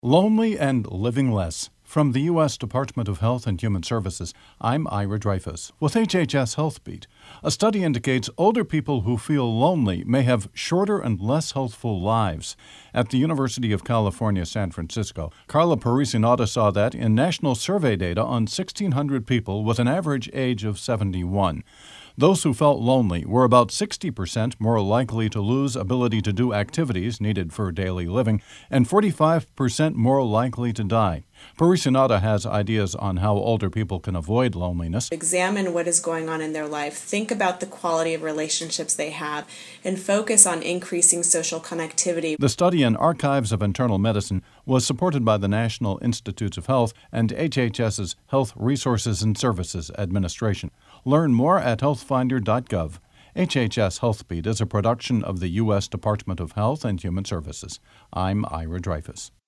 Lonely and Living Less. From the U.S. Department of Health and Human Services, I'm Ira Dreyfus with HHS Health Beat. A study indicates older people who feel lonely may have shorter and less healthful lives. At the University of California, San Francisco, Carla Parisi-Nauta saw that in national survey data on 1,600 people with an average age of 71. Those who felt lonely were about 60% more likely to lose ability to do activities needed for daily living and 45% more likely to die. Parisi-Nauta has ideas on how older people can avoid loneliness. Examine what is going on in their life, think about the quality of relationships they have, and focus on increasing social connectivity. The study in Archives of Internal Medicine was supported by the National Institutes of Health and HHS's Health Resources and Services Administration. Learn more at healthfinder.gov. HHS Health Beat is a production of the U.S. Department of Health and Human Services. I'm Ira Dreyfus.